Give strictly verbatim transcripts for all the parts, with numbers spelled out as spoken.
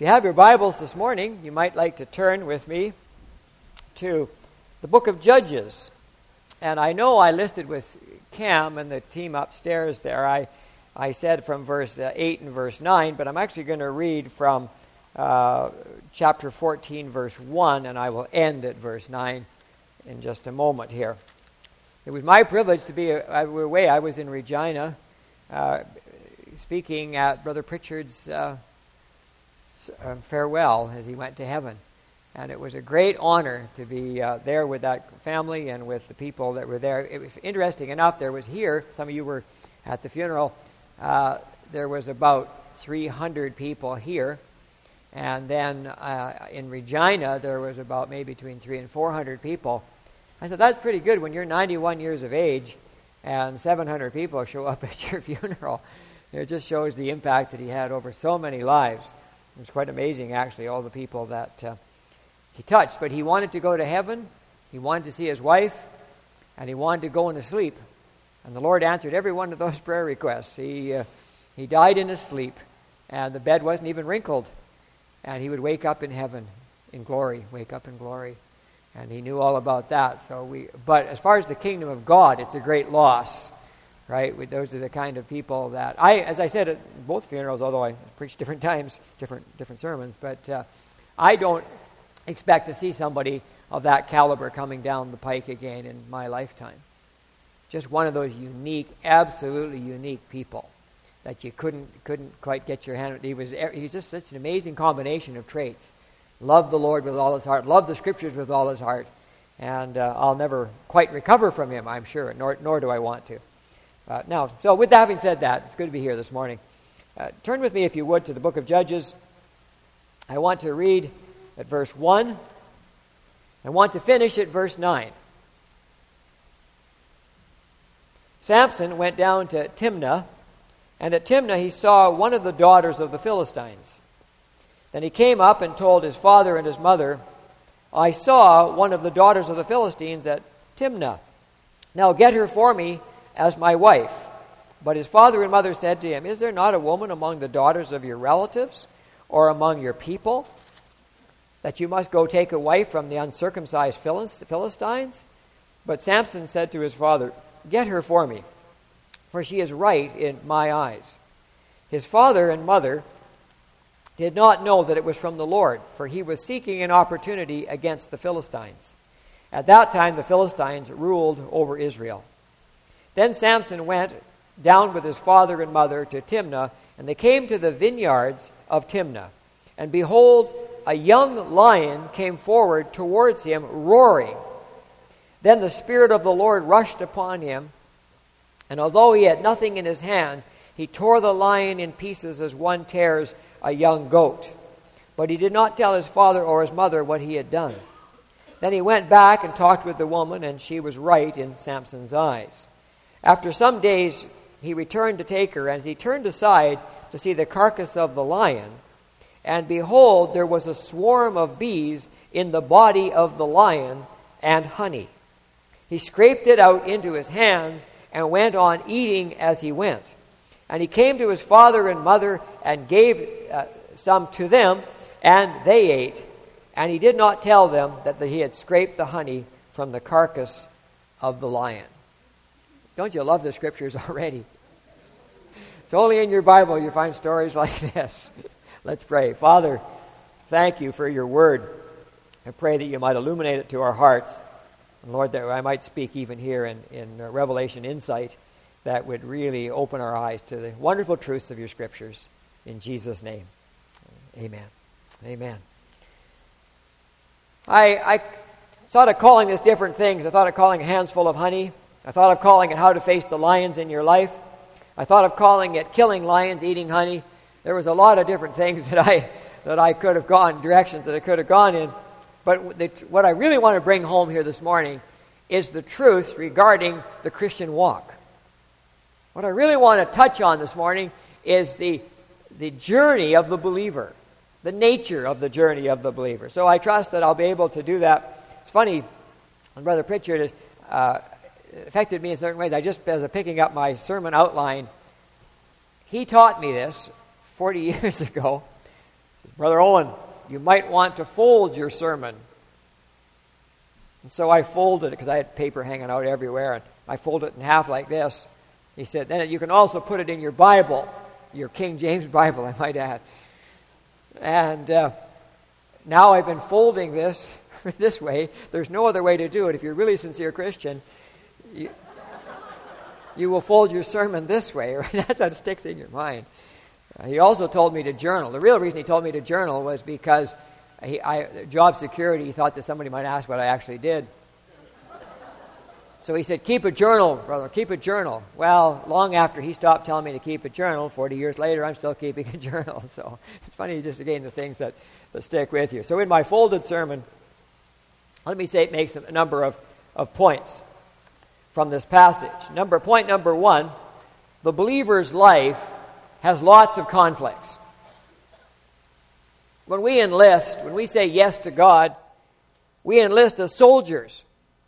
you have your Bibles this morning, you might like to turn with me to the book of Judges. And I know I listed with Cam and the team upstairs there, I, I said from verse uh, eight and verse nine, but I'm actually going to read from uh, chapter fourteen, verse one, and I will end at verse nine in just a moment here. It was my privilege to be away. I was in Regina uh, speaking at Brother Pritchard's uh, farewell as he went to heaven. And it was a great honor to be uh, there with that family and with the people that were there. It was interesting enough, there was here, some of you were at the funeral, uh, there was about three hundred people here. And then uh, in Regina, there was about maybe between three and four hundred people. I thought, that's pretty good when you're ninety-one years of age and seven hundred people show up at your funeral. It just shows the impact that he had over so many lives. It was quite amazing, actually, all the people that uh, he touched. But he wanted to go to heaven, he wanted to see his wife, and he wanted to go into sleep. And the Lord answered every one of those prayer requests. He, uh, he died in his sleep, and the bed wasn't even wrinkled. And he would wake up in heaven, in glory, wake up in glory. And he knew all about that. So we, but as far as the kingdom of God, it's a great loss, right? We, those are the kind of people that I, as I said at both funerals, although I preach different times, different different sermons, but uh, I don't expect to see somebody of that caliber coming down the pike again in my lifetime. Just one of those unique, absolutely unique people that you couldn't couldn't quite get your hand. He was he's just such an amazing combination of traits. Loved the Lord with all his heart, loved the Scriptures with all his heart, and uh, I'll never quite recover from him, I'm sure, nor nor do I want to. Uh, now, so with that having said that, it's good to be here this morning. Uh, turn with me, if you would, to the book of Judges. I want to read at verse one. I want to finish at verse nine. Samson went down to Timnah, and at Timnah he saw one of the daughters of the Philistines. Then he came up and told his father and his mother, I saw one of the daughters of the Philistines at Timnah. Now get her for me as my wife. But his father and mother said to him, Is there not a woman among the daughters of your relatives or among your people that you must go take a wife from the uncircumcised Philistines? But Samson said to his father, Get her for me, for she is right in my eyes. His father and mother did not know that it was from the Lord, for he was seeking an opportunity against the Philistines. At that time the Philistines ruled over Israel. Then Samson went down with his father and mother to Timnah, and they came to the vineyards of Timnah. And behold, a young lion came forward towards him, roaring. Then the Spirit of the Lord rushed upon him, and although he had nothing in his hand, he tore the lion in pieces as one tears a young goat. But he did not tell his father or his mother what he had done. Then he went back and talked with the woman, and she was right in Samson's eyes. After some days he returned to take her, and as he turned aside to see the carcass of the lion, and behold, there was a swarm of bees in the body of the lion and honey. He scraped it out into his hands and went on eating as he went. And he came to his father and mother and gave uh, some to them, and they ate. And he did not tell them that he had scraped the honey from the carcass of the lion. Don't you love the Scriptures already? It's only in your Bible you find stories like this. Let's pray. Father, thank you for your word. I pray that you might illuminate it to our hearts. And Lord, that I might speak even here in, in uh, Revelation insight that would really open our eyes to the wonderful truths of your Scriptures. In Jesus' name, amen. Amen. I, I thought of calling this different things. I thought of calling it Hands Full of Honey. I thought of calling it How to Face the Lions in Your Life. I thought of calling it Killing Lions, Eating Honey. There was a lot of different things that I that I could have gone, directions that I could have gone in. But the, what I really want to bring home here this morning is the truth regarding the Christian walk. What I really want to touch on this morning is the, the journey of the believer, the nature of the journey of the believer. So I trust that I'll be able to do that. It's funny, when Brother Pritchard uh, affected me in certain ways. I just, as a picking up my sermon outline, he taught me this forty years ago. Brother Owen, you might want to fold your sermon. And so I folded it because I had paper hanging out everywhere, and I folded it in half like this. He said, then you can also put it in your Bible, your King James Bible, I might add. And uh, now I've been folding this this way. There's no other way to do it. If you're a really sincere Christian, you, you will fold your sermon this way. Right? That's how it sticks in your mind. Uh, he also told me to journal. The real reason he told me to journal was because he, I, job security, he thought that somebody might ask what I actually did. So he said, keep a journal, brother, keep a journal. Well, long after he stopped telling me to keep a journal, forty years later, I'm still keeping a journal. So it's funny, just again, the things that, that stick with you. So in my folded sermon, let me say it makes a number of, of points from this passage. Number Point number one, the believer's life has lots of conflicts. When we enlist, when we say yes to God, we enlist as soldiers.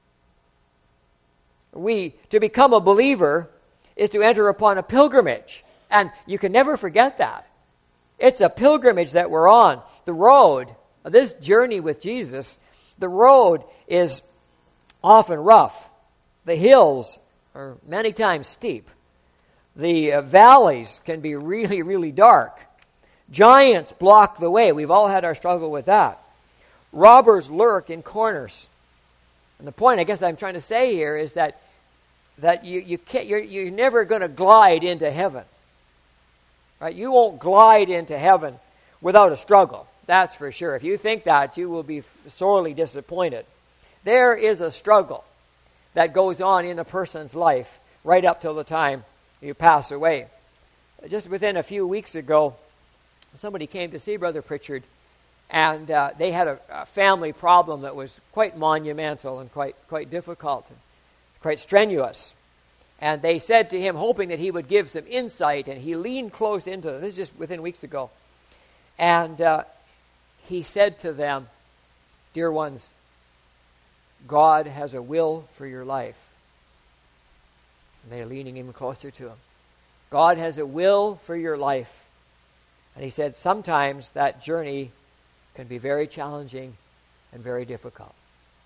We, to become a believer is to enter upon a pilgrimage. And you can never forget that. It's a pilgrimage that we're on. The road, this journey with Jesus, the road is often rough. The hills are many times steep. The uh, valleys can be really, really dark. Giants block the way. We've all had our struggle with that. Robbers lurk in corners. And the point I guess I'm trying to say here is that that you, you can't, you're, you're never going to glide into heaven. Right? You won't glide into heaven without a struggle. That's for sure. If you think that, you will be sorely disappointed. There is a struggle that goes on in a person's life right up till the time you pass away. Just within a few weeks ago, somebody came to see Brother Pritchard, and uh, they had a, a family problem that was quite monumental and quite quite difficult and quite strenuous. And they said to him, hoping that he would give some insight, and he leaned close into them. This is just within weeks ago. And uh, he said to them, dear ones, God has a will for your life. And they're leaning even closer to him. God has a will for your life. And he said, sometimes that journey can be very challenging and very difficult.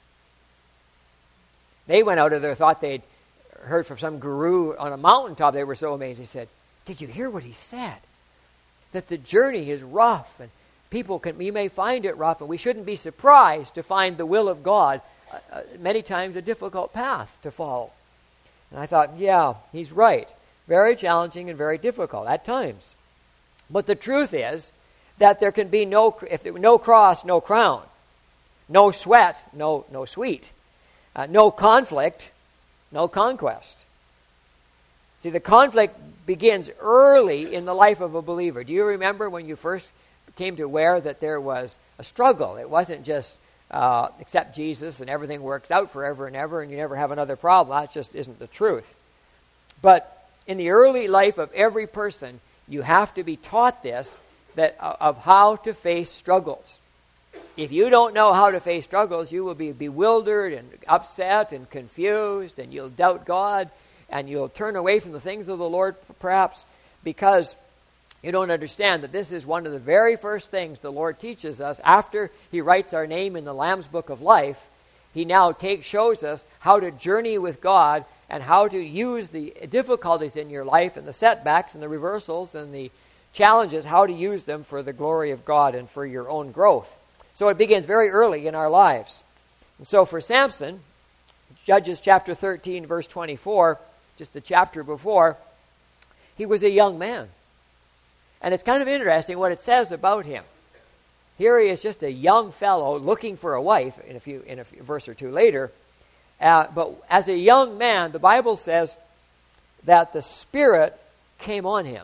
They went out of there, thought they'd heard from some guru on a mountaintop. They were so amazed. He said, did you hear what he said? That the journey is rough, and people can, we may find it rough, and we shouldn't be surprised to find the will of God uh, uh, many times a difficult path to follow. And I thought, yeah, he's right. Very challenging and very difficult at times. But the truth is that there can be no, if there, no cross, no crown. No sweat, no, no sweet. Uh, no conflict, no conquest. See, the conflict begins early in the life of a believer. Do you remember when you first came to aware that there was a struggle? It wasn't just uh, accept Jesus and everything works out forever and ever and you never have another problem. That just isn't the truth. But in the early life of every person, you have to be taught this, that uh, of how to face struggles. If you don't know how to face struggles, you will be bewildered and upset and confused, and you'll doubt God, and you'll turn away from the things of the Lord, perhaps because you don't understand that this is one of the very first things the Lord teaches us after he writes our name in the Lamb's Book of Life. He now takes, shows us how to journey with God and how to use the difficulties in your life and the setbacks and the reversals and the challenges, how to use them for the glory of God and for your own growth. So it begins very early in our lives. And so for Samson, Judges chapter thirteen, verse twenty-four, just the chapter before, he was a young man. And it's kind of interesting what it says about him. Here he is, just a young fellow looking for a wife in a few in a few, verse or two later. Uh, but as a young man, the Bible says that the Spirit came on him.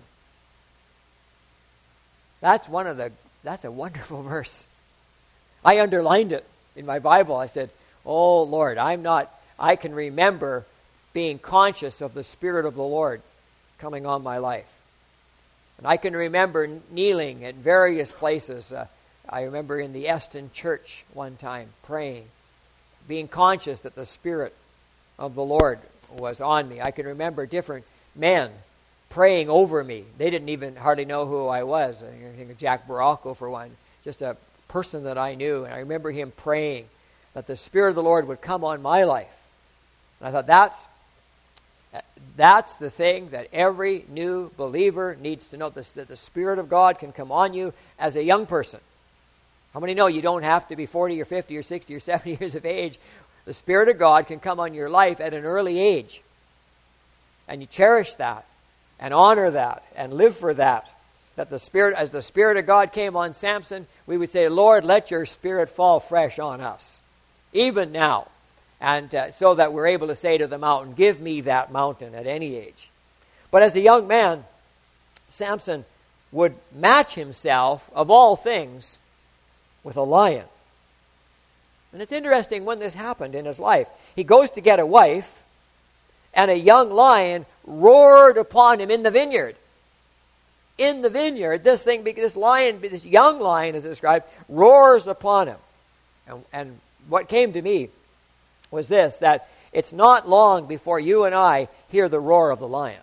That's one of the that's a wonderful verse. I underlined it in my Bible. I said, oh, Lord, I'm not, I can remember being conscious of the Spirit of the Lord coming on my life. And I can remember kneeling at various places. Uh, I remember in the Eston church one time praying, being conscious that the Spirit of the Lord was on me. I can remember different men praying over me. They didn't even hardly know who I was. I think of Jack Baracco for one, just a person that I knew. And I remember him praying that the Spirit of the Lord would come on my life. And I thought, that's that's the thing that every new believer needs to know, this, that the Spirit of God can come on you as a young person. How many know you don't have to be forty or fifty or sixty or seventy years of age? The Spirit of God can come on your life at an early age. And you cherish that and honor that and live for that. That the Spirit, as the Spirit of God came on Samson, we would say, Lord, let your Spirit fall fresh on us, even now. And uh, so that we're able to say to the mountain, give me that mountain at any age. But as a young man, Samson would match himself, of all things, with a lion. And it's interesting when this happened in his life. He goes to get a wife, and a young lion roared upon him in the vineyard. In the vineyard, this thing, this lion, this young lion, as described, roars upon him. And, and what came to me was this, that it's not long before you and I hear the roar of the lion.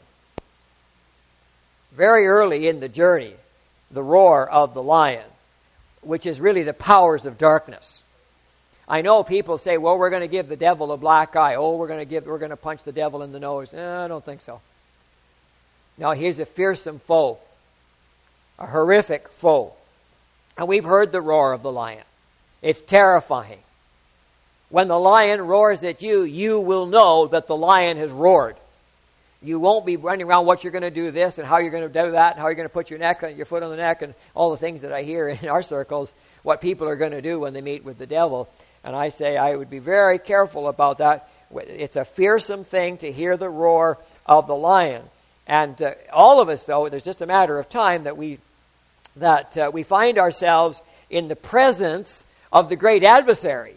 Very early in the journey, the roar of the lion, which is really the powers of darkness. I know people say, well, we're going to give the devil a black eye. Oh, we're going to give, we're going to punch the devil in the nose. Eh, I don't think so. No, he's a fearsome foe, a horrific foe. And we've heard the roar of the lion. It's terrifying. When the lion roars at you, you will know that the lion has roared. You won't be running around what you're going to do this and how you're going to do that and how you're going to put your neck on your foot on the neck and all the things that I hear in our circles, what people are going to do when they meet with the devil. And I say I would be very careful about that. It's a fearsome thing to hear the roar of the lion. And uh, all of us, though, there's just a matter of time that we that uh, we find ourselves in the presence of the great adversary.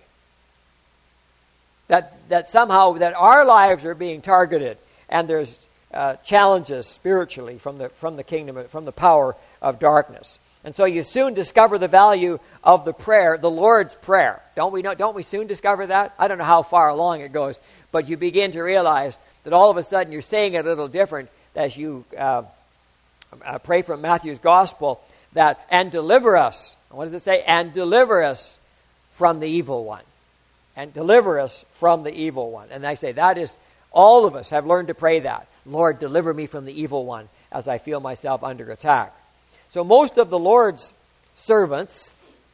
That that somehow that our lives are being targeted. And there's uh, challenges spiritually from the from the kingdom, from the power of darkness. And so you soon discover the value of the prayer, the Lord's Prayer. Don't we know, don't we soon discover that? I don't know how far along it goes, but you begin to realize that all of a sudden you're saying it a little different as you uh, uh, pray from Matthew's Gospel, that, and deliver us. What does it say? And deliver us from the evil one. And deliver us from the evil one. And I say that is, all of us have learned to pray that. Lord, deliver me from the evil one as I feel myself under attack. So most of the Lord's servants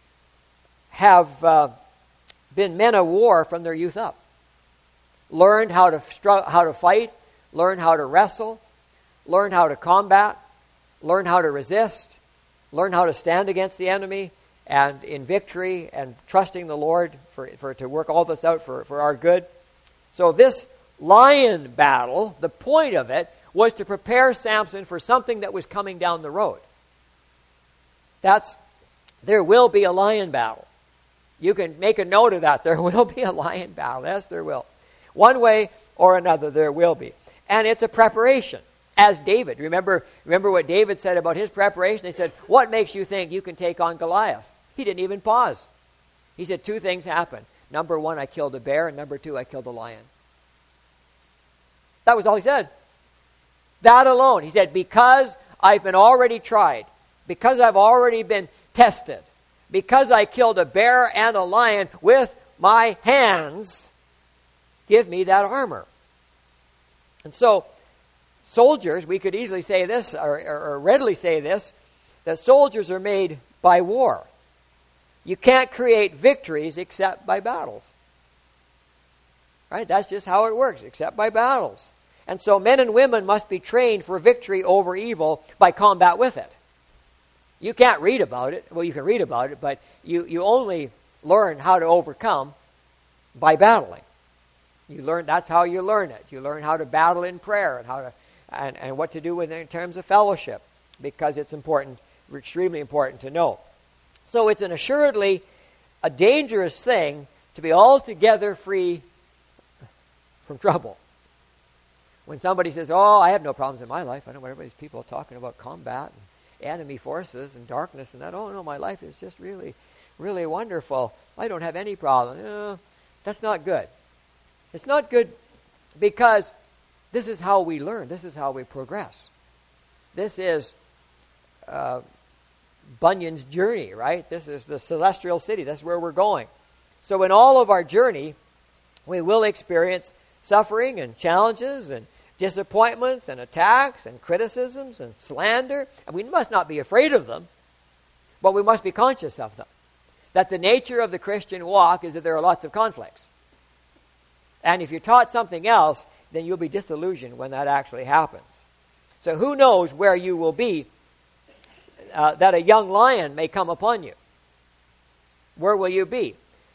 have uh, been men of war from their youth up. Learned how to str- how to fight, learned how to wrestle, learned how to combat, learnned how to resist, learned how to stand against the enemy, and in victory and trusting the Lord for, for to work all this out for, for our good. So this lion battle, the point of it was to prepare Samson for something that was coming down the road. That's, there will be a lion battle. You can make a note of that. There will be a lion battle. Yes, there will. One way or another, there will be. And it's a preparation. As David, remember, remember what David said about his preparation? He said, what makes you think you can take on Goliath? He didn't even pause. He said, two things happened. Number one, I killed a bear, and number two, I killed a lion. That was all he said. That alone. He said, because I've been already tried, because I've already been tested, because I killed a bear and a lion with my hands, give me that armor. And so, soldiers, we could easily say this, or, or, or readily say this, that soldiers are made by war. You can't create victories except by battles. Right? That's just how it works, except by battles. And so men and women must be trained for victory over evil by combat with it. You can't read about it. Well, you can read about it, but you, you only learn how to overcome by battling. You learn, that's how you learn it. You learn how to battle in prayer and how to and, and what to do with it in terms of fellowship, because it's important, extremely important to know. So it's an assuredly a dangerous thing to be altogether free from trouble. When somebody says, oh, I have no problems in my life. I know what everybody's people are talking about combat and enemy forces and darkness and that. Oh, no, my life is just really, really wonderful. I don't have any problem. No, that's not good. It's not good because this is how we learn. This is how we progress. this is uh, Bunyan's journey, right? This is the celestial city. That's where we're going. So in all of our journey, we will experience suffering and challenges and disappointments and attacks and criticisms and slander. And we must not be afraid of them, but we must be conscious of them. That the nature of the Christian walk is that there are lots of conflicts. And if you're taught something else, then you'll be disillusioned when that actually happens. So who knows where you will be, uh, that a young lion may come upon you. Where will you be?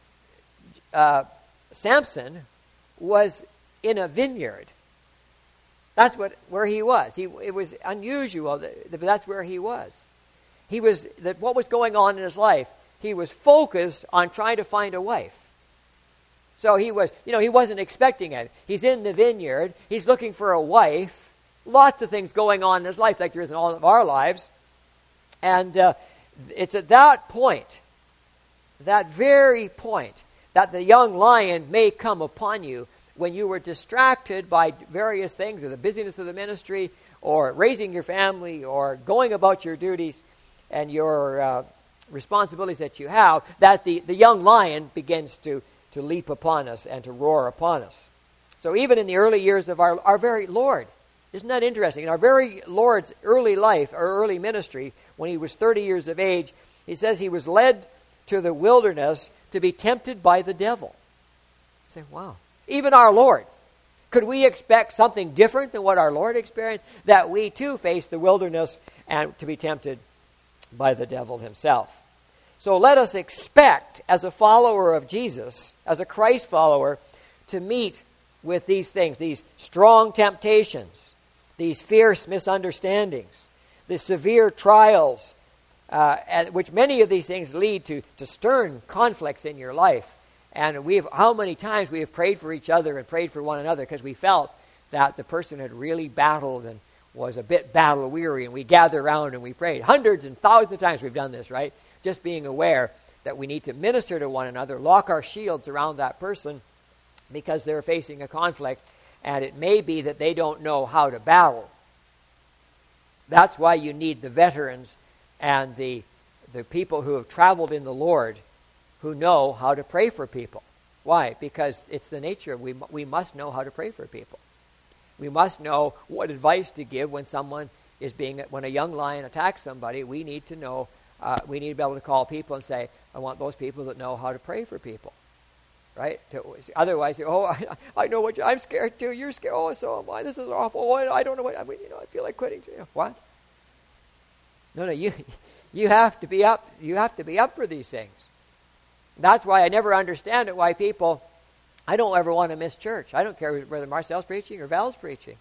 Uh, Samson was in a vineyard. That's what where he was. He, it was unusual, that, that that's where he was. He was that what was going on in his life, he was focused on trying to find a wife. So he was, you know, he wasn't expecting it. He's in the vineyard. He's looking for a wife. Lots of things going on in his life, like there is in all of our lives. And uh, it's at that point, that very point, that the young lion may come upon you when you were distracted by various things, or the busyness of the ministry, or raising your family, or going about your duties and your uh, responsibilities that you have, that the, the young lion begins to, to leap upon us and to roar upon us. So even in the early years of our, our very Lord, isn't that interesting? In our very Lord's early life, or early ministry, when he was thirty years of age, he says he was led to the wilderness to be tempted by the devil. You say, wow. Even our Lord. Could we expect something different than what our Lord experienced? That we too face the wilderness and to be tempted by the devil himself. So let us expect, as a follower of Jesus, as a Christ follower, to meet with these things, these strong temptations, these fierce misunderstandings, the severe trials, uh, and which many of these things lead to, to stern conflicts in your life. And we've how many times we have prayed for each other and prayed for one another because we felt that the person had really battled and was a bit battle weary, and we gathered around and we prayed. Hundreds and thousands of times we've done this, right? Just being aware that we need to minister to one another, lock our shields around that person because they're facing a conflict, and it may be that they don't know how to battle. That's why you need the veterans and the the people who have traveled in the Lord, who know how to pray for people. Why? Because it's the nature. We we must know how to pray for people. We must know what advice to give when someone is being, when a young lion attacks somebody. We need to know, uh, we need to be able to call people and say, I want those people that know how to pray for people. Right? To, otherwise, oh, I, I know what you, I'm scared too. You're scared. Oh, so am I. This is awful. Oh, I don't know what, I mean, you know, I feel like quitting. You know, what? No, no, you, you have to be up, you have to be up for these things. That's why I never understand it, why people, I don't ever want to miss church. I don't care whether Marcel's preaching or Val's preaching.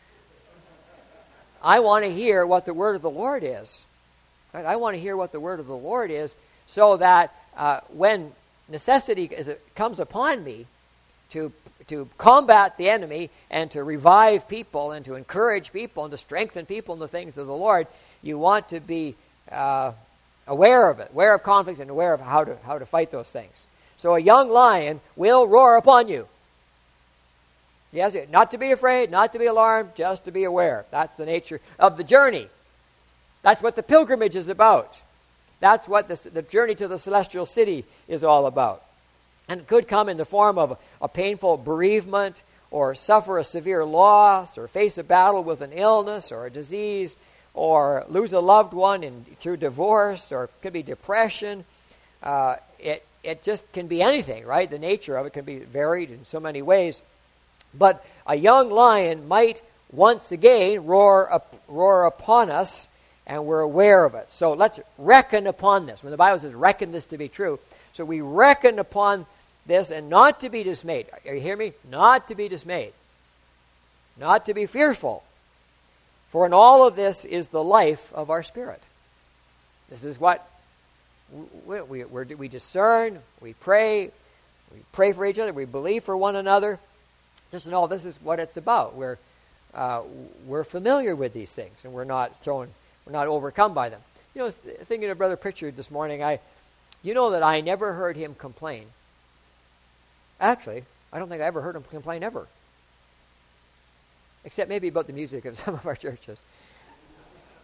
I want to hear what the word of the Lord is. Right? I want to hear what the word of the Lord is so that uh, when necessity is, comes upon me to, to combat the enemy and to revive people and to encourage people and to strengthen people in the things of the Lord, you want to be uh, aware of it, aware of conflicts and aware of how to how to fight those things. So a young lion will roar upon you. Yes, not to be afraid, not to be alarmed, just to be aware. That's the nature of the journey. That's what the pilgrimage is about. That's what the, the journey to the celestial city is all about. And it could come in the form of a, a painful bereavement, or suffer a severe loss, or face a battle with an illness or a disease, or lose a loved one in, through divorce, or it could be depression. Uh, it it just can be anything, right? The nature of it can be varied in so many ways. But a young lion might once again roar up, roar upon us, and we're aware of it. So let's reckon upon this. When the Bible says reckon this to be true, so we reckon upon this and not to be dismayed. Are you hearing me? Not to be dismayed. Not to be fearful. For in all of this is the life of our spirit. This is what we, we, we're, we discern, we pray, we pray for each other, we believe for one another. Just know this is what it's about. We're uh, we're familiar with these things, and we're not thrown, we're not overcome by them. You know, thinking of Brother Pritchard this morning, I, you know that I never heard him complain. Actually, I don't think I ever heard him complain ever. Except maybe about the music of some of our churches.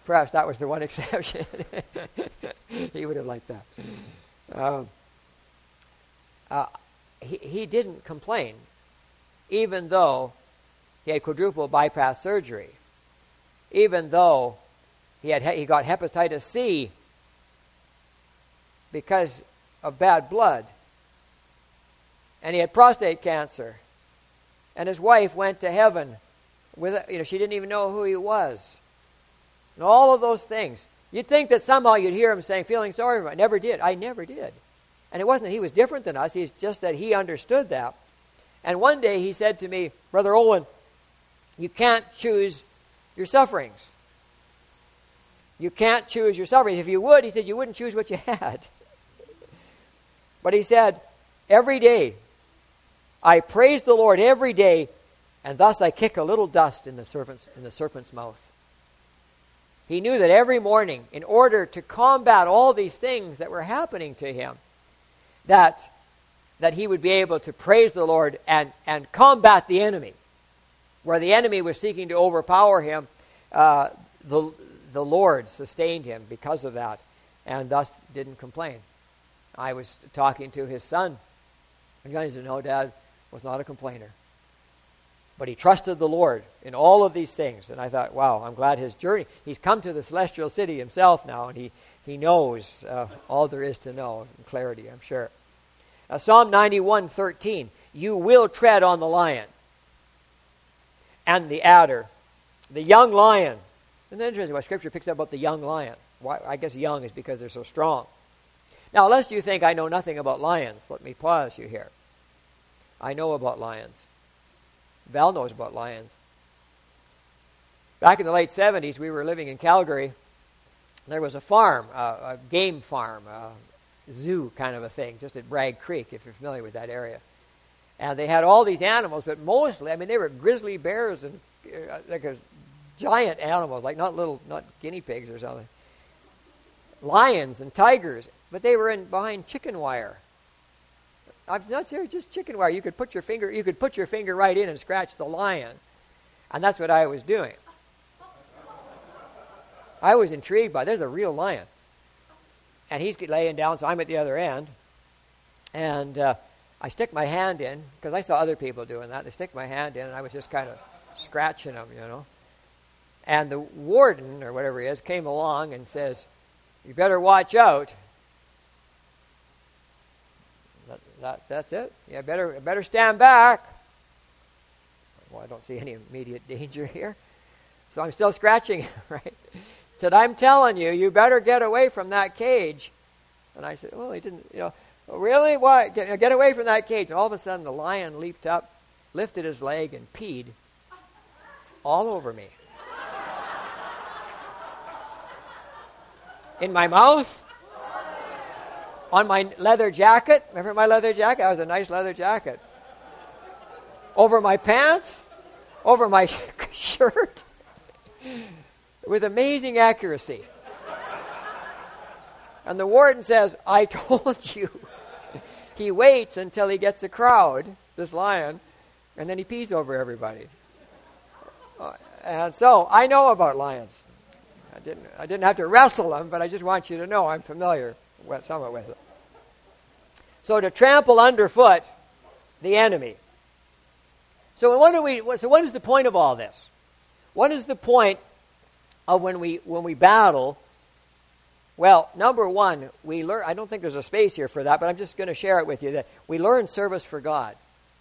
Perhaps that was the one exception. He would have liked that. Um, uh, he, he didn't complain, even though he had quadruple bypass surgery, even though he had he got hepatitis C because of bad blood, and he had prostate cancer, and his wife went to heaven with, you know, she didn't even know who he was, and all of those things. You'd think that somehow you'd hear him saying, feeling sorry for him. I never did. I never did. And it wasn't that he was different than us. It's just that he understood that. And one day he said to me, Brother Owen, you can't choose your sufferings. You can't choose your sufferings. If you would, he said, you wouldn't choose what you had. But he said, every day, I praise the Lord every day, and thus I kick a little dust in the serpent's, in the serpent's mouth. He knew that every morning, in order to combat all these things that were happening to him, that, that he would be able to praise the Lord and, and combat the enemy. Where the enemy was seeking to overpower him, uh, the, the Lord sustained him because of that, and thus didn't complain. I was talking to his son, and he said, no, Dad was not a complainer. But he trusted the Lord in all of these things. And I thought, wow, I'm glad his journey, he's come to the celestial city himself now, and he, he knows uh, all there is to know in clarity, I'm sure. Uh, Psalm ninety-one thirteen, you will tread on the lion and the adder, the young lion. Isn't that interesting why Scripture picks up about the young lion? Why, I guess young is because they're so strong. Now, lest you think I know nothing about lions, let me pause you here. I know about lions. Val knows about lions. Back in the late seventies, we were living in Calgary. There was a farm, uh, a game farm, a zoo kind of a thing, just at Bragg Creek, if you're familiar with that area. And they had all these animals, but mostly, I mean, they were grizzly bears and uh, like a giant animals, like not little, not guinea pigs or something. Lions and tigers, but they were in behind chicken wire. I'm not serious, just chicken wire. You could put your finger, you could put your finger right in and scratch the lion, and that's what I was doing. I was intrigued by. There's a real lion, and he's laying down, so I'm at the other end, and uh, I stick my hand in because I saw other people doing that. They stick my hand in, and I was just kind of scratching them, you know. And the warden or whatever he is came along and says, "You better watch out." That, that, that's it. You better better stand back. Well, I don't see any immediate danger here. So I'm still scratching, right? Said, I'm telling you, you better get away from that cage. And I said, well, he didn't, you know, really? What? Get, get away from that cage. And all of a sudden, the lion leaped up, lifted his leg, and peed all over me. In my mouth. On my leather jacket. Remember my leather jacket? That was a nice leather jacket. Over my pants. Over my shirt. With amazing accuracy. And the warden says, I told you. He waits until he gets a crowd, this lion, and then he pees over everybody. Uh, and so I know about lions. I didn't, I didn't have to wrestle them, but I just want you to know I'm familiar with, somewhat with it. So to trample underfoot the enemy. So what do we? So what is the point of all this? What is the point of when we when we battle? Well, number one, we learn. I don't think there's a space here for that, but I'm just going to share it with you that we learn service for God,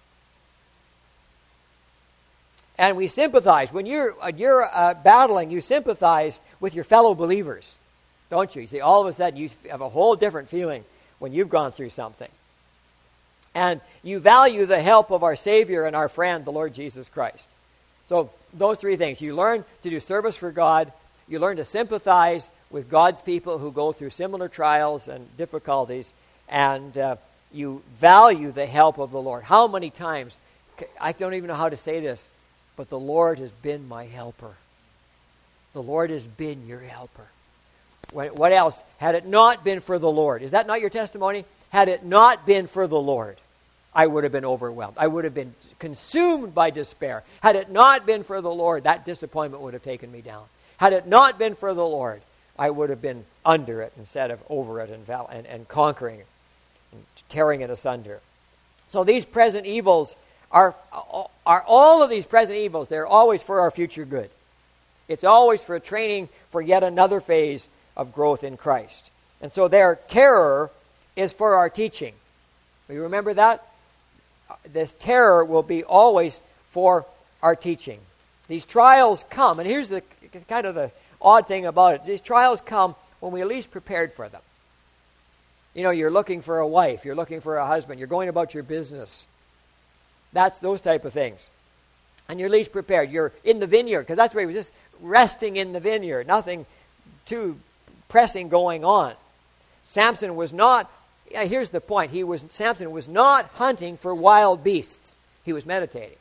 and we sympathize when you're uh, you're uh, battling. You sympathize with your fellow believers, don't you? You see, all of a sudden you have a whole different feeling when you've gone through something. And you value the help of our Savior and our friend, the Lord Jesus Christ. So those three things. You learn to do service for God. You learn to sympathize with God's people who go through similar trials and difficulties. And uh, you value the help of the Lord. How many times, I don't even know how to say this, but the Lord has been my helper. The Lord has been your helper. What else? Had it not been for the Lord. Is that not your testimony? Had it not been for the Lord, I would have been overwhelmed. I would have been consumed by despair. Had it not been for the Lord, that disappointment would have taken me down. Had it not been for the Lord, I would have been under it instead of over it and, val- and, and conquering it and tearing it asunder. So these present evils are, are all of these present evils, they're always for our future good. It's always for training for yet another phase of growth in Christ. And so their terror is for our teaching. You remember that? This terror will be always for our teaching. These trials come, and here's the kind of the odd thing about it. These trials come when we're least prepared for them. You know, you're looking for a wife, you're looking for a husband, you're going about your business. That's those type of things. And you're least prepared. You're in the vineyard, because that's where he was, just resting in the vineyard. Nothing too pressing going on. Samson was not, yeah, here's the point, he was Samson was not hunting for wild beasts. He was meditating.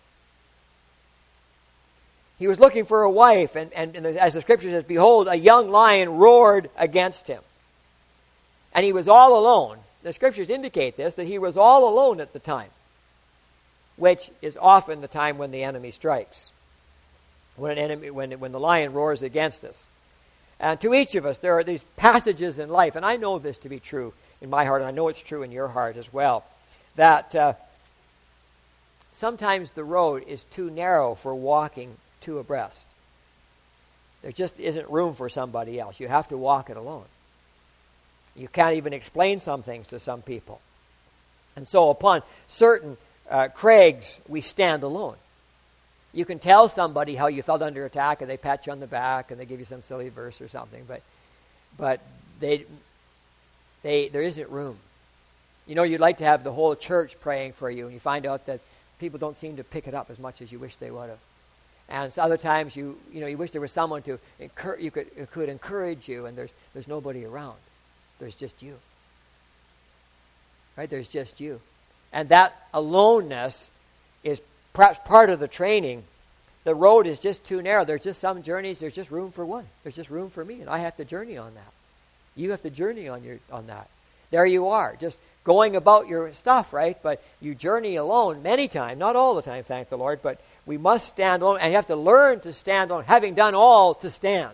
He was looking for a wife, and, and, and as the scripture says, behold, a young lion roared against him. And he was all alone. The scriptures indicate this, that he was all alone at the time, which is often the time when the enemy strikes, when an enemy, when, when the lion roars against us. And to each of us, there are these passages in life, and I know this to be true in my heart, and I know it's true in your heart as well, that uh, sometimes the road is too narrow for walking two abreast. There just isn't room for somebody else. You have to walk it alone. You can't even explain some things to some people. And so upon certain uh, crags, we stand alone. You can tell somebody how you felt under attack, and they pat you on the back, and they give you some silly verse or something, but but they they there isn't room. You know, you'd like to have the whole church praying for you, and you find out that people don't seem to pick it up as much as you wish they would have. And so other times you you know you wish there was someone to encourage you could could encourage you, and there's there's nobody around. There's just you. Right? There's just you. And that aloneness is perhaps part of the training. The road is just too narrow. There's just some journeys, there's just room for one. There's just room for me, and I have to journey on that. You have to journey on your on that. There you are, just going about your stuff, right? But you journey alone many times, not all the time, thank the Lord, but we must stand alone, and you have to learn to stand alone, having done all to stand.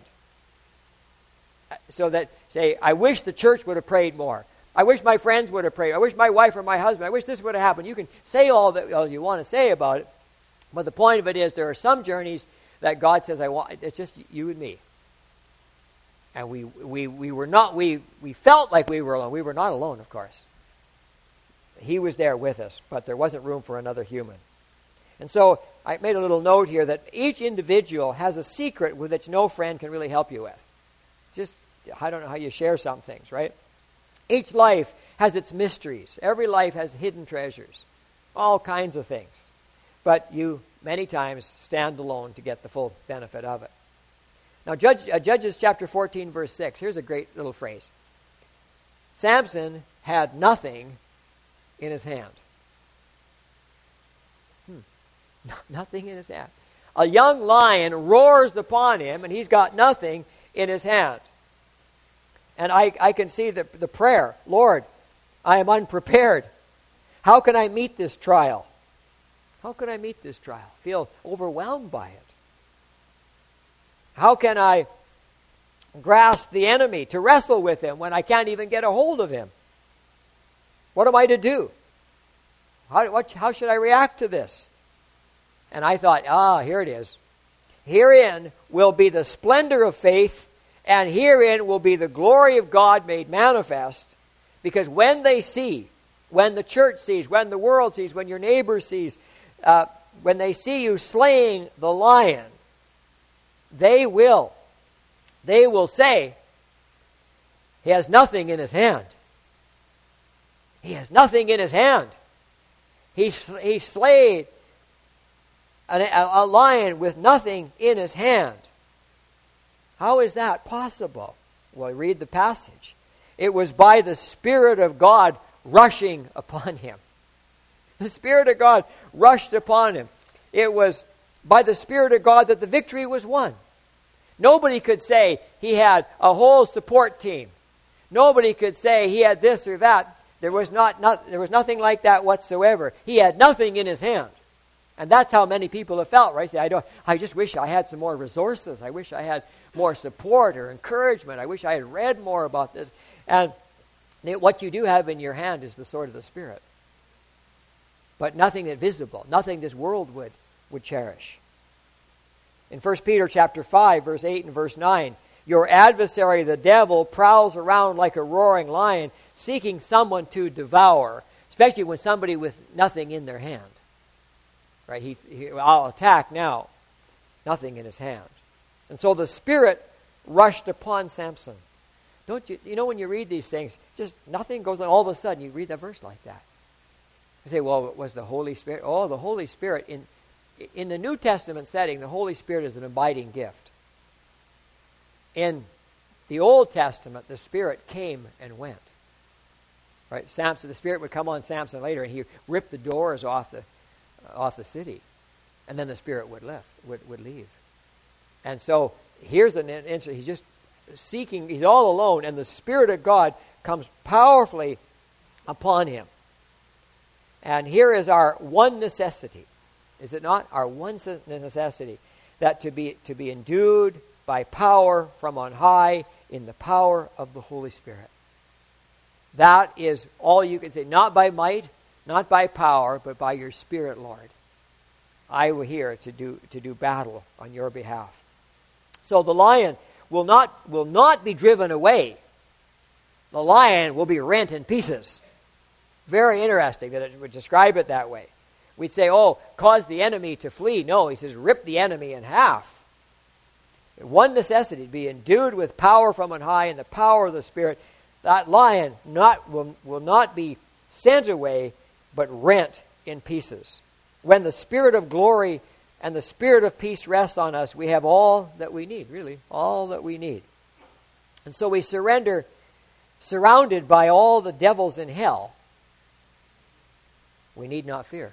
So that, say, I wish the church would have prayed more. I wish my friends would have prayed. I wish my wife or my husband, I wish this would have happened. You can say all that all you want to say about it, but the point of it is there are some journeys that God says, I want, it's just you and me. And we we we were not, we, we felt like we were alone. We were not alone, of course. He was there with us, but there wasn't room for another human. And so I made a little note here that each individual has a secret with which no friend can really help you with. Just, I don't know how you share some things, right? Each life has its mysteries. Every life has hidden treasures. All kinds of things. But you, many times, stand alone to get the full benefit of it. Now, Judge, uh, Judges chapter fourteen, verse six. Here's a great little phrase. Samson had nothing in his hand. Hmm. Nothing in his hand. A young lion roars upon him, and he's got nothing in his hand. And I, I can see the, the prayer, Lord, I am unprepared. How can I meet this trial? How can I meet this trial? Feel overwhelmed by it. How can I grasp the enemy to wrestle with him when I can't even get a hold of him? What am I to do? How, what, how should I react to this? And I thought, ah, here it is. Herein will be the splendor of faith, and herein will be the glory of God made manifest. Because when they see, when the church sees, when the world sees, when your neighbor sees, uh, when they see you slaying the lion, they will, they will say, he has nothing in his hand. He has nothing in his hand. He, he slayed a, a lion with nothing in his hand. How is that possible? Well, read the passage. It was by the Spirit of God rushing upon him. The Spirit of God rushed upon him. It was by the Spirit of God that the victory was won. Nobody could say he had a whole support team. Nobody could say he had this or that. There was not, not there was nothing like that whatsoever. He had nothing in his hand. And that's how many people have felt, right? Say, I don't I just wish I had some more resources. I wish I had more support or encouragement. I wish I had read more about this. And what you do have in your hand is the sword of the Spirit. But nothing that visible, nothing this world would, would cherish. In First Peter chapter five, verse eight and verse nine, your adversary, the devil, prowls around like a roaring lion, seeking someone to devour, especially when somebody with nothing in their hand. Right? He, he, I'll attack now. Nothing in his hand. And so the Spirit rushed upon Samson. Don't you, you know when you read these things, just nothing goes on. All of a sudden you read a verse like that. You say, well, it was the Holy Spirit. Oh, the Holy Spirit. In, in the New Testament setting, the Holy Spirit is an abiding gift. In the Old Testament, the Spirit came and went. Right? Samson, the Spirit would come on Samson later, and he ripped the doors off the uh, off the city, and then the Spirit would left would, would leave. And so here's an instant. He's just seeking. He's all alone, and the Spirit of God comes powerfully upon him. And here is our one necessity, is it not? Our one necessity, that to be to be endued by power from on high in the power of the Holy Spirit. That is all you can say. Not by might, not by power, but by your Spirit, Lord. I will here to do to do battle on your behalf. So the lion will not will not be driven away. The lion will be rent in pieces. Very interesting that it would describe it that way. We'd say, oh, cause the enemy to flee. No, he says, rip the enemy in half. One necessity, to be endued with power from on high and the power of the Spirit. That lion not will, will not be sent away, but rent in pieces. When the Spirit of glory and the Spirit of peace rests on us, we have all that we need, really, all that we need. And so we surrender, surrounded by all the devils in hell. We need not fear.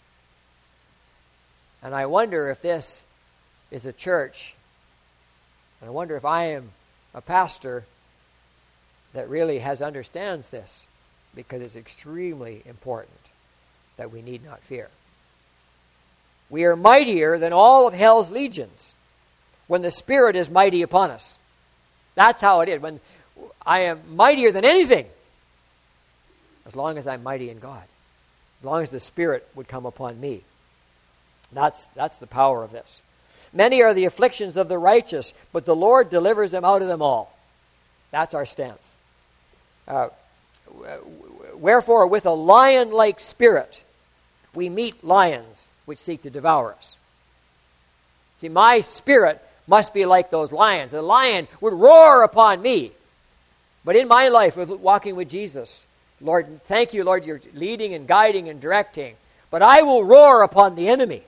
And I wonder if this is a church, and I wonder if I am a pastor that really has understands this, because it's extremely important that we need not fear. We are mightier than all of hell's legions when the Spirit is mighty upon us. That's how it is. When I am mightier than anything, as long as I'm mighty in God, as long as the Spirit would come upon me. That's, that's the power of this. Many are the afflictions of the righteous, but the Lord delivers them out of them all. That's our stance. Uh, Wherefore, with a lion-like spirit, we meet lions which seek to devour us. See, my spirit must be like those lions. The lion would roar upon me. But in my life, with walking with Jesus, Lord, thank you, Lord, you're leading and guiding and directing. But I will roar upon the enemy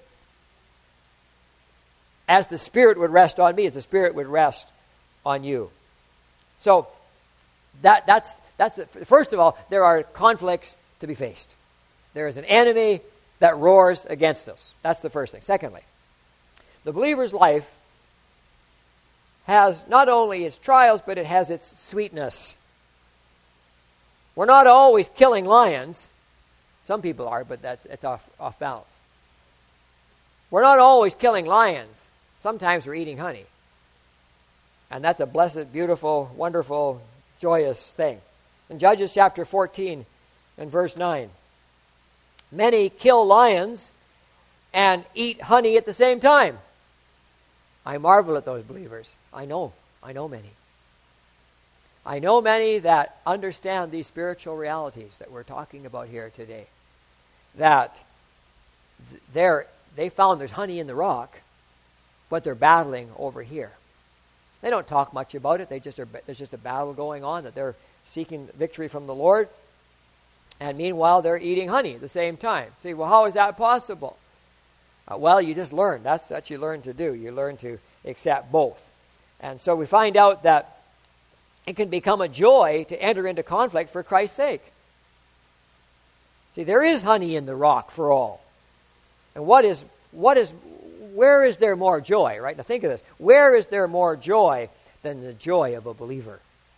as the Spirit would rest on me, as the Spirit would rest on you. So, that that's that's the, first of all, there are conflicts to be faced. There is an enemy that roars against us. That's the first thing. Secondly, the believer's life has not only its trials, but it has its sweetness. We're not always killing lions. Some people are, but that's it's off, off balance. We're not always killing lions. Sometimes we're eating honey. And that's a blessed, beautiful, wonderful, joyous thing. In Judges chapter fourteen and verse nine, many kill lions and eat honey at the same time. I marvel at those believers. I know. I know many. I know many that understand these spiritual realities that we're talking about here today. That they're, they found there's honey in the rock, but they're battling over here. They don't talk much about it. They just are, there's just a battle going on that they're seeking victory from the Lord. And meanwhile, they're eating honey at the same time. See, well, how is that possible? Uh, well, you just learn. That's what you learn to do. You learn to accept both. And so we find out that it can become a joy to enter into conflict for Christ's sake. See, there is honey in the rock for all. And what is, what is, where is there more joy, right? Now think of this. Where is there more joy than the joy of a believer?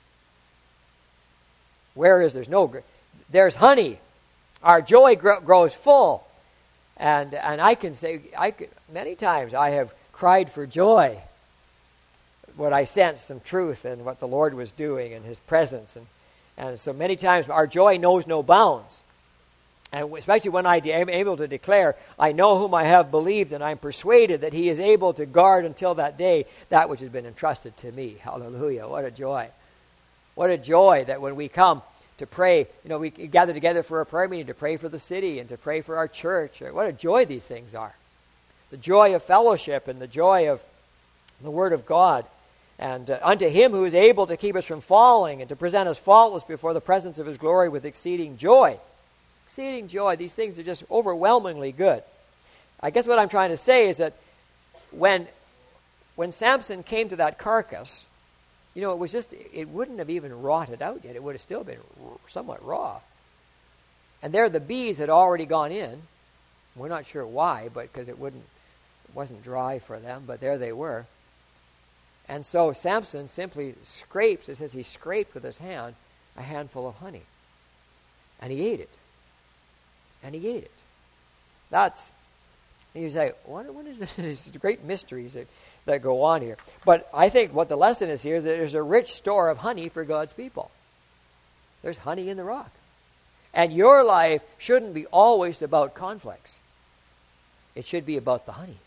Where is there's no, there's honey. Our joy gr- grows full. And and I can say, I could, many times I have cried for joy what I sensed, some truth in what the Lord was doing and his presence. And, and so many times our joy knows no bounds. And especially when I am able to declare, I know whom I have believed, and I'm persuaded that he is able to guard until that day that which has been entrusted to me. Hallelujah. What a joy. What a joy that when we come to pray, you know, we gather together for a prayer meeting to pray for the city and to pray for our church. What a joy these things are. The joy of fellowship and the joy of the Word of God. And uh, unto him who is able to keep us from falling and to present us faultless before the presence of his glory with exceeding joy. Exceeding joy. These things are just overwhelmingly good. I guess what I'm trying to say is that when when Samson came to that carcass, you know, it was just, it wouldn't have even rotted out yet. It would have still been somewhat raw. And there the bees had already gone in. We're not sure why, but because it wouldn't, it wasn't dry for them, but there they were. And so Samson simply scrapes, it says he scraped with his hand a handful of honey. And he ate it. And he ate it. That's, and you say, what, what is this? These great mysteries that, that go on here. But I think what the lesson is here is that there's a rich store of honey for God's people. There's honey in the rock. And your life shouldn't be always about conflicts. It should be about the honey.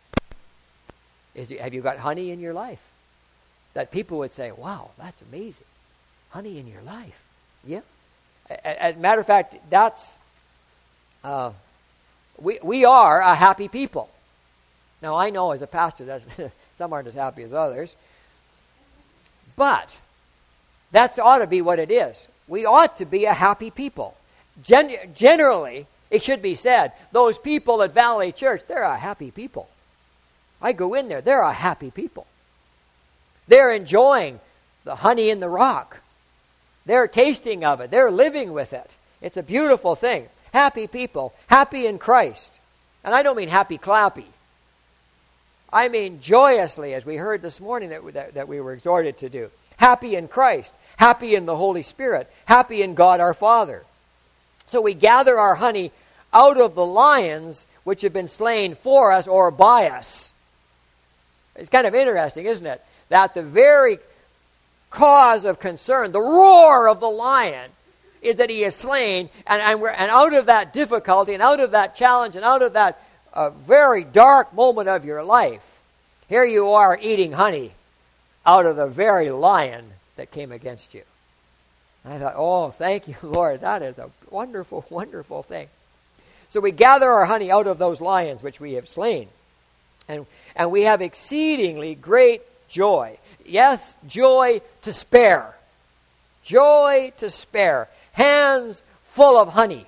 Is, have you got honey in your life? That people would say, wow, that's amazing. Honey in your life. Yeah. As a matter of fact, that's, uh, we, we are a happy people. Now, I know as a pastor that some aren't as happy as others. But that ought to be what it is. We ought to be a happy people. Gen- generally, it should be said, those people at Valley Church, they're a happy people. I go in there, they're a happy people. They're enjoying the honey in the rock. They're tasting of it. They're living with it. It's a beautiful thing. Happy people, happy in Christ. And I don't mean happy clappy. I mean joyously, as we heard this morning that, that, that we were exhorted to do. Happy in Christ, happy in the Holy Spirit, happy in God our Father. So we gather our honey out of the lions which have been slain for us or by us. It's kind of interesting, isn't it? That the very cause of concern, the roar of the lion, is that he is slain, and, and, we're, and out of that difficulty, and out of that challenge, and out of that uh, very dark moment of your life, here you are eating honey out of the very lion that came against you. And I thought, oh, thank you, Lord. That is a wonderful, wonderful thing. So we gather our honey out of those lions which we have slain. And, and we have exceedingly great joy. Yes, joy to spare. Joy to spare. Hands full of honey.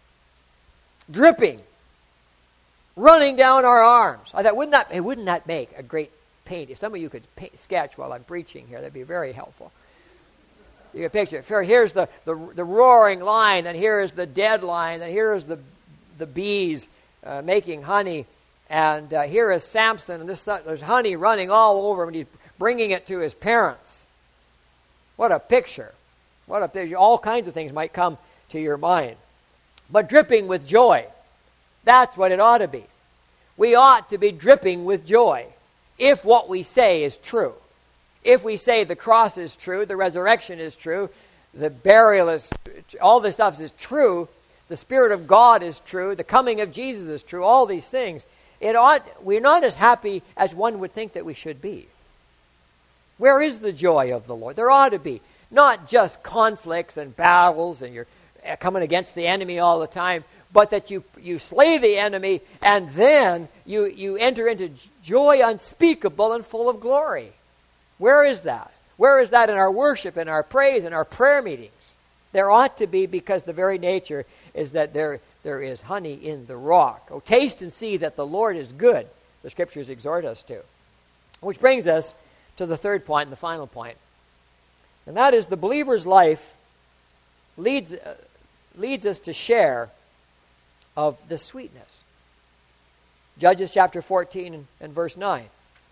Dripping. Running down our arms. I thought, wouldn't that, hey, wouldn't that make a great paint? If some of you could paint, sketch while I'm preaching here, that'd be very helpful. You can picture it. Here's the, the, the roaring lion, and here is the dead lion, and here is the, the bees uh, making honey. And uh, here is Samson, and this, there's honey running all over him, and he's bringing it to his parents. What a picture. What a picture. All kinds of things might come to your mind. But dripping with joy. That's what it ought to be. We ought to be dripping with joy if what we say is true. If we say the cross is true, the resurrection is true, the burial is, all this stuff is true, the Spirit of God is true, the coming of Jesus is true, all these things, it ought, we're not as happy as one would think that we should be. Where is the joy of the Lord? There ought to be. Not just conflicts and battles and you're coming against the enemy all the time, but that you, you slay the enemy and then you, you enter into joy unspeakable and full of glory. Where is that? Where is that in our worship, in our praise, in our prayer meetings? There ought to be, because the very nature is that there, there is honey in the rock. Oh, taste and see that the Lord is good, the Scriptures exhort us to. Which brings us to the third point and the final point. And that is the believer's life leads, uh, leads us to share of the sweetness. Judges chapter fourteen and, and verse nine.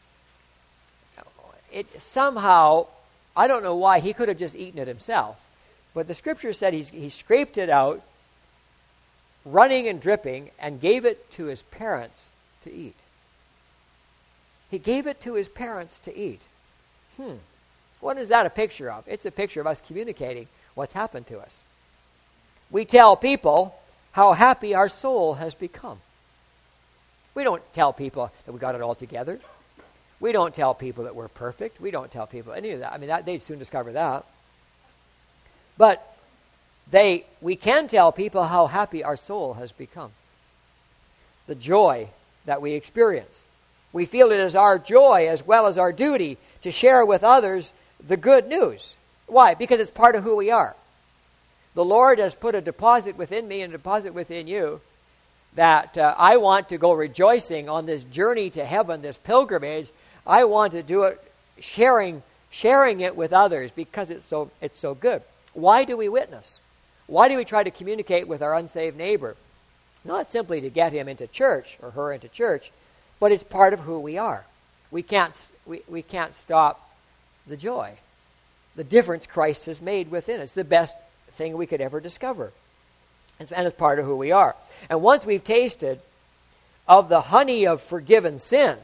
It somehow, I don't know why, he could have just eaten it himself. But the Scripture said he's, he scraped it out, running and dripping, and gave it to his parents to eat. He gave it to his parents to eat. Hmm. What is that a picture of? It's a picture of us communicating what's happened to us. We tell people how happy our soul has become. We don't tell people that we got it all together. We don't tell people that we're perfect. We don't tell people any of that. I mean, that, they'd soon discover that. But they, we can tell people how happy our soul has become. The joy that we experience. We feel it as our joy as well as our duty to share with others the good news. Why? Because it's part of who we are. The Lord has put a deposit within me and a deposit within you that uh, I want to go rejoicing on this journey to heaven, this pilgrimage. I want to do it sharing sharing it with others because it's so it's so good. Why do we witness? Why do we try to communicate with our unsaved neighbor? Not simply to get him into church or her into church, but it's part of who we are. We can't we, we can't stop the joy, the difference Christ has made within us, the best thing we could ever discover. And, and it's part of who we are. And once we've tasted of the honey of forgiven sin,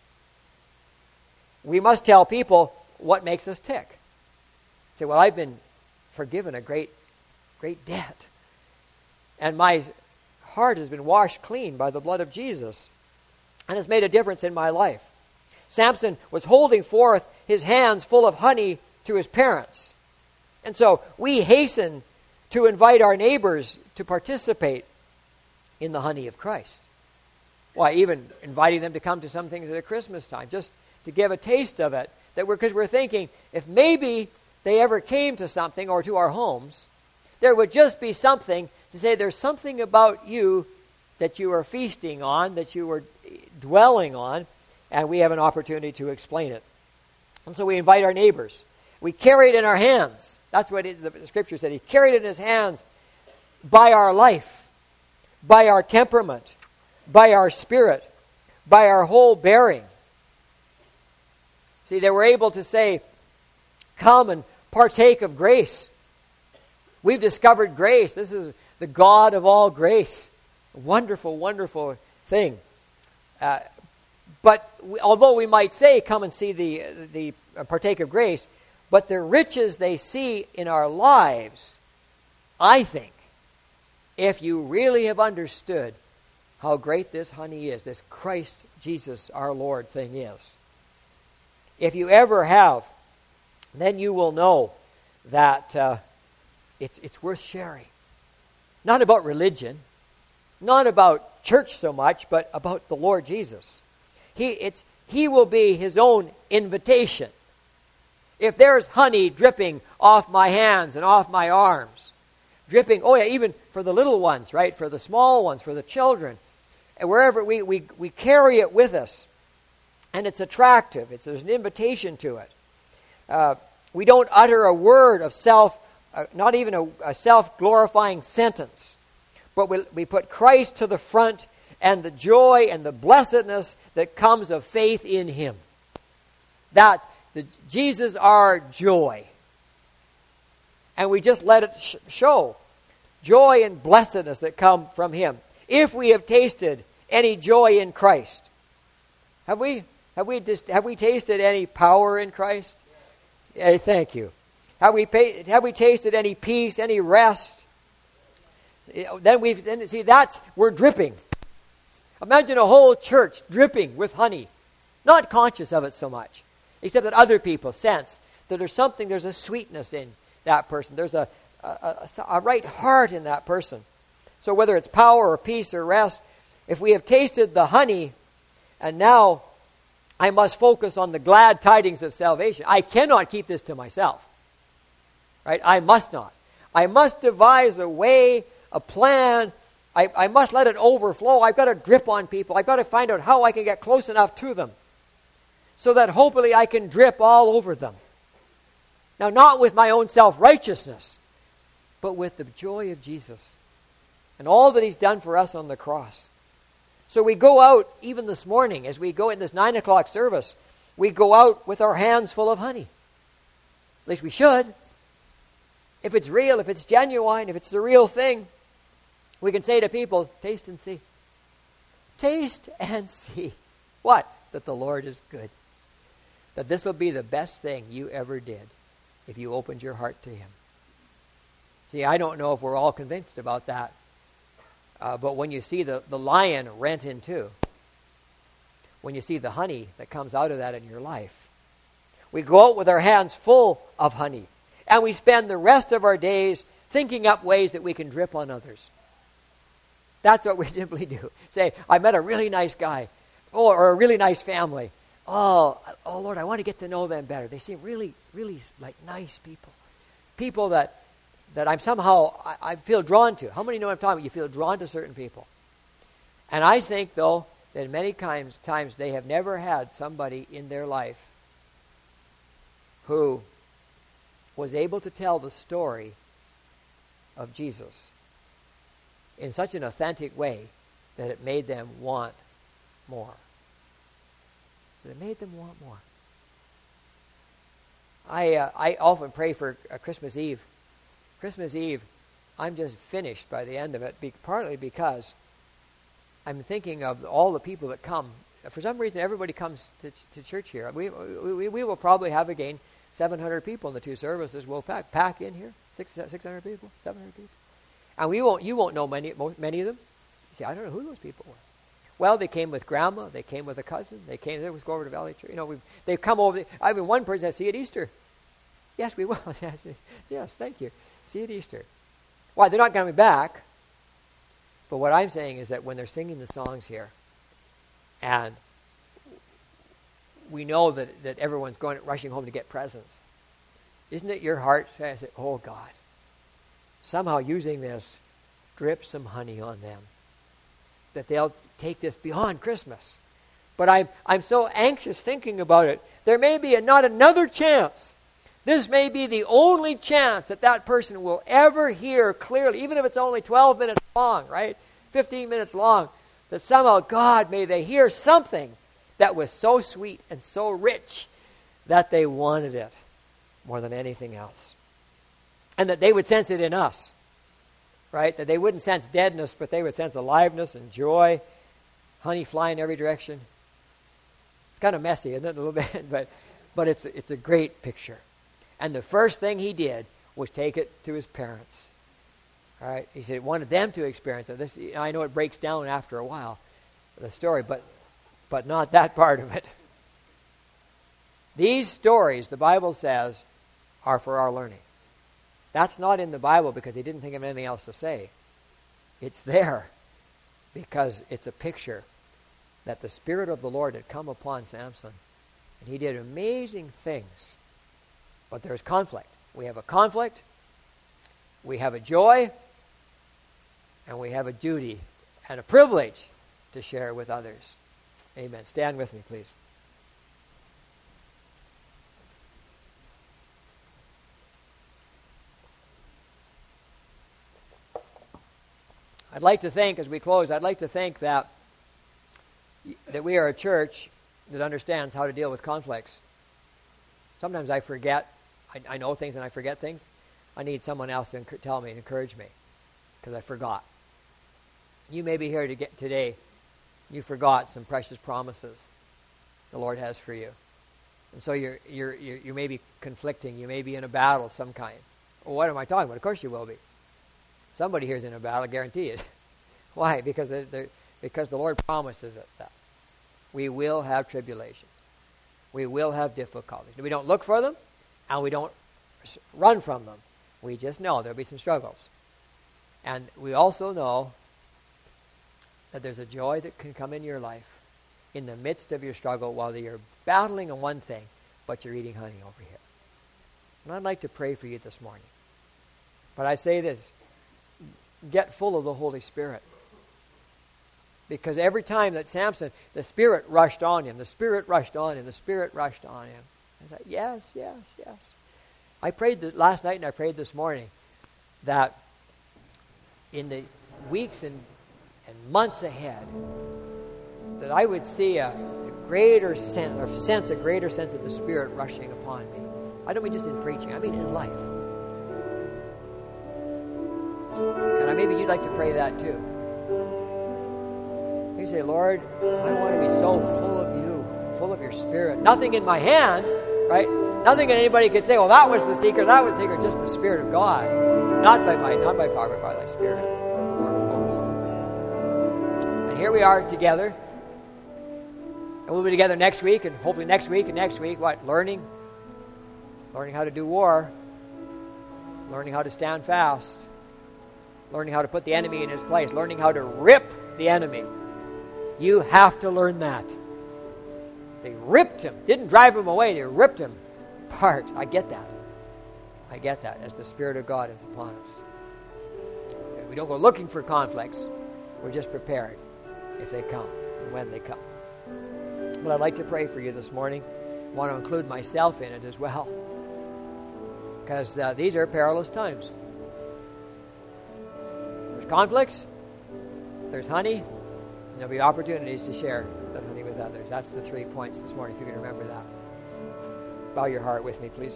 we must tell people what makes us tick. Say, well, I've been forgiven a great, great debt. And my heart has been washed clean by the blood of Jesus. And it's made a difference in my life. Samson was holding forth his hands full of honey to his parents. And so we hasten to invite our neighbors to participate in the honey of Christ. Why, even inviting them to come to some things at Christmas time, just to give a taste of it. That we're because we're thinking, if maybe they ever came to something or to our homes, there would just be something to say there's something about you that you are feasting on, that you were dwelling on, and we have an opportunity to explain it. And so we invite our neighbors. We carry it in our hands. That's what it, the Scripture said. He carried it in his hands by our life, by our temperament, by our spirit, by our whole bearing. See, they were able to say, come and partake of grace. We've discovered grace. This is the God of all grace. A wonderful, wonderful thing. Uh, but we, although we might say, come and see the, the uh, partake of grace, but the riches they see in our lives, I think, if you really have understood how great this honey is, this Christ Jesus our Lord thing is, if you ever have, then you will know that uh, it's it's worth sharing. Not about religion, not about church so much, but about the Lord Jesus. He it's He will be His own invitation. If there's honey dripping off my hands and off my arms, dripping, oh yeah, even for the little ones, right? For the small ones, for the children, and wherever we we, we carry it with us, and it's attractive. It's there's an invitation to it. Uh, we don't utter a word of self, uh, not even a, a self-glorifying sentence, but we, we put Christ to the front and the joy and the blessedness that comes of faith in Him. That the Jesus our joy, and we just let it sh- show joy and blessedness that come from Him. If we have tasted any joy in Christ, have we? Have we just have we tasted any power in Christ? Yeah, thank you. Have we pay, have we tasted any peace, any rest? Then we've then see that's we're dripping. Imagine a whole church dripping with honey, not conscious of it so much, except that other people sense that there's something, there's a sweetness in that person. There's a a, a, a right heart in that person. So whether it's power or peace or rest, if we have tasted the honey, and now I must focus on the glad tidings of salvation. I cannot keep this to myself. Right? I must not. I must devise a way, a plan. I, I must let it overflow. I've got to drip on people. I've got to find out how I can get close enough to them so that hopefully I can drip all over them. Now, not with my own self-righteousness, but with the joy of Jesus and all that He's done for us on the cross. So we go out, even this morning, as we go in this nine o'clock service, we go out with our hands full of honey. At least we should. If it's real, if it's genuine, if it's the real thing, we can say to people, taste and see. Taste and see. What? That the Lord is good. that this will be the best thing you ever did if you opened your heart to him. See, I don't know if we're all convinced about that. Uh, but when you see the, the lion rent in two, when you see the honey that comes out of that in your life, we go out with our hands full of honey, and we spend the rest of our days thinking up ways that we can drip on others. That's what we simply do. Say, I met a really nice guy, or, or a really nice family. Oh, oh, Lord, I want to get to know them better. They seem really, really like nice people. People that that I'm somehow, I, I feel drawn to. How many know what I'm talking about? You feel drawn to certain people. And I think, though, that many times, times they have never had somebody in their life who was able to tell the story of Jesus in such an authentic way that it made them want more. That it made them want more. I uh, I often pray for uh, Christmas Eve. Christmas Eve, I'm just finished by the end of it, be, partly because I'm thinking of all the people that come. For some reason, everybody comes to, to church here. We, we we will probably have again seven hundred people in the two services. We'll pack pack in here, six six hundred people, seven hundred people, and we won't. You won't know many many of them. You say, I don't know who those people were. Well, they came with grandma. They came with a cousin. They came. They was go over to Valley Church. You know, we've, they've come over. The, I mean, one person said, "See you at Easter." Yes, we will. Yes, thank you. See you at Easter. Why? They're not coming back. But what I'm saying is that when they're singing the songs here, and we know that, that everyone's going rushing home to get presents, isn't it your heart saying, oh God, somehow using this, drip some honey on them, that they'll take this beyond Christmas. But I'm I'm so anxious thinking about it. There may be a, not another chance. This may be the only chance that that person will ever hear clearly, even if it's only twelve minutes long, right? fifteen minutes long, that somehow, God, may they hear something that was so sweet and so rich that they wanted it more than anything else. And that they would sense it in us, right? That they wouldn't sense deadness, but they would sense aliveness and joy, honey flying every direction. It's kind of messy, isn't it, a little bit? But, but it's, it's a great picture. And the first thing he did was take it to his parents. All right? He said he wanted them to experience it. This, I know it breaks down after a while, the story, but but not that part of it. These stories, the Bible says, are for our learning. That's not in the Bible because he didn't think of anything else to say. It's there because it's a picture that the Spirit of the Lord had come upon Samson, and he did amazing things. But there's conflict. We have a conflict, we have a joy, and we have a duty and a privilege to share with others. Amen. Stand with me, please. I'd like to think, as we close, I'd like to think that that we are a church that understands how to deal with conflicts. Sometimes I forget. I, I know things and I forget things. I need someone else to enc- tell me and encourage me because I forgot. You may be here to get today. You forgot some precious promises the Lord has for you. And so you're, you're, you're, you may be conflicting. You may be in a battle of some kind. Well, what am I talking about? Of course you will be. Somebody here is in a battle, I guarantee it. Why? Because they're, they're, because the Lord promises it that we will have tribulations. We will have difficulties. We don't look for them, and we don't run from them. We just know there'll be some struggles. And we also know that there's a joy that can come in your life in the midst of your struggle while you're battling on one thing, but you're eating honey over here. And I'd like to pray for you this morning. But I say this, get full of the Holy Spirit. Because every time that Samson, the Spirit rushed on him, the Spirit rushed on him, the Spirit rushed on him. I said, yes, yes, yes. I prayed that last night and I prayed this morning that in the weeks and, and months ahead, that I would see a, a greater sense, or sense a greater sense of the Spirit rushing upon me. I don't mean just in preaching, I mean in life. And maybe you'd like to pray that too. You say, Lord, I want to be so full of you, full of your Spirit. Nothing in my hand, right? Nothing that anybody could say, well, that was the secret, that was the secret. Just the Spirit of God. Not by might, not by power, but by thy Spirit, says the Lord of hosts. And here we are together. And we'll be together next week, and hopefully next week, and next week, what? Learning. Learning how to do war. Learning how to stand fast. Learning how to put the enemy in his place. Learning how to rip the enemy. You have to learn that. They ripped him. Didn't drive him away. They ripped him apart. I get that. I get that as the Spirit of God is upon us. We don't go looking for conflicts. We're just prepared if they come and when they come. But I'd like to pray for you this morning. I want to include myself in it as well. Because uh, these are perilous times. There's conflicts. There's honey. And there'll be opportunities to share that honey with others. That's the three points this morning, if you can remember that. Bow your heart with me, please.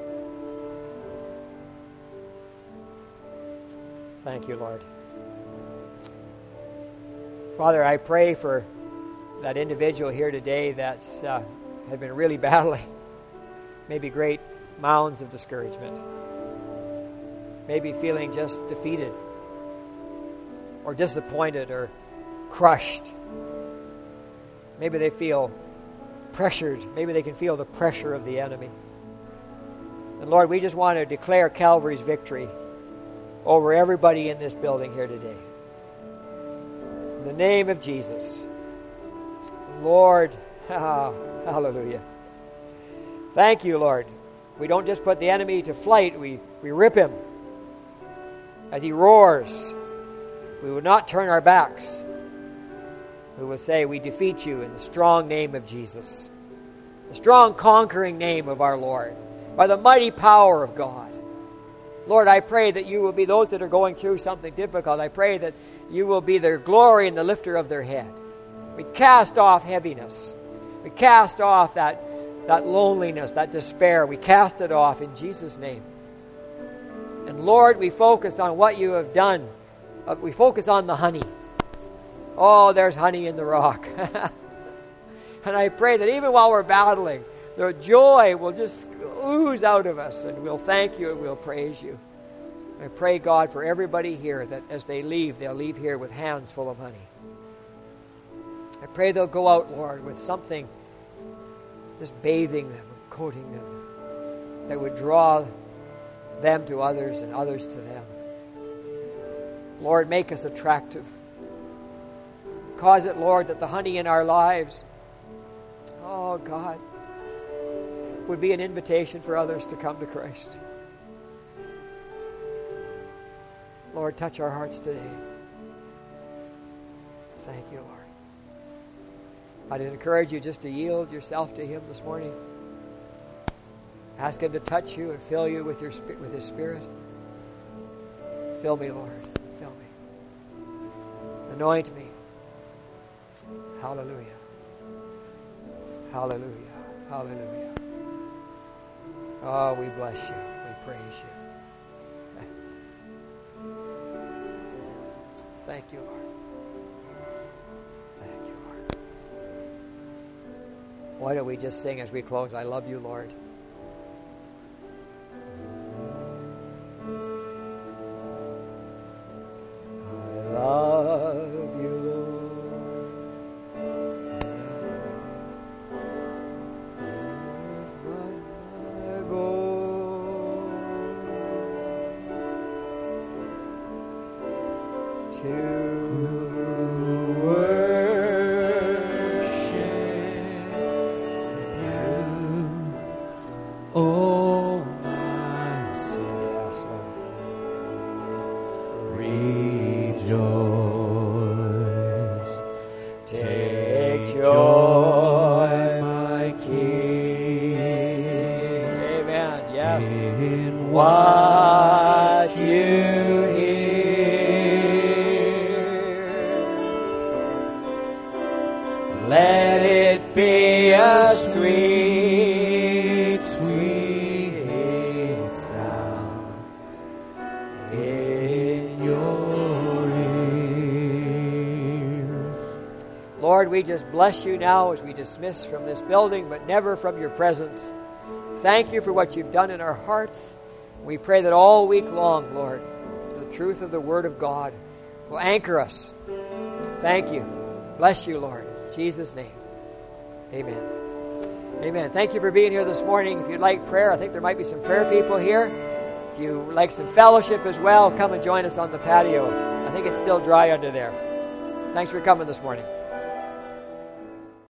Thank you, Lord. Father, I pray for that individual here today that's uh, had been really battling maybe great mounds of discouragement, maybe feeling just defeated or disappointed or crushed. Maybe they feel pressured. Maybe they can feel the pressure of the enemy. And Lord, we just want to declare Calvary's victory over everybody in this building here today. In the name of Jesus. Lord, ah, hallelujah. Thank you, Lord. We don't just put the enemy to flight, we, we rip him as he roars. We will not turn our backs. We will say, we defeat you in the strong name of Jesus, the strong conquering name of our Lord, by the mighty power of God. Lord, I pray that you will be those that are going through something difficult. I pray that you will be their glory and the lifter of their head. We cast off heaviness. We cast off that, that loneliness, that despair. We cast it off in Jesus' name. And Lord, we focus on what you have done. Uh, we focus on the honey. Oh, there's honey in the rock. And I pray that even while we're battling, the joy will just ooze out of us, and we'll thank you and we'll praise you. I pray, God, for everybody here that as they leave, they'll leave here with hands full of honey. I pray they'll go out, Lord, with something just bathing them and coating them that would draw them to others and others to them. Lord, make us attractive. Cause it, Lord, that the honey in our lives, oh God, would be an invitation for others to come to Christ. Lord, touch our hearts today. Thank you, Lord. I'd encourage you just to yield yourself to Him this morning. Ask Him to touch you and fill you with your with His Spirit. Fill me, Lord. Fill me. Anoint me. Hallelujah. Hallelujah. Hallelujah. Oh, we bless you. We praise you. Thank you, Lord. Thank you, Lord. Why don't we just sing as we close? I love you, Lord. I love you, Lord. In your Lord, we just bless you now as we dismiss from this building, but never from your presence. Thank you for what you've done in our hearts. We pray that all week long, Lord, the truth of the Word of God will anchor us. Thank you. Bless you, Lord. In Jesus' name. Amen. Amen. Thank you for being here this morning. If you'd like prayer, I think there might be some prayer people here. If you would like some fellowship as well, come and join us on the patio. I think it's still dry under there. Thanks for coming this morning.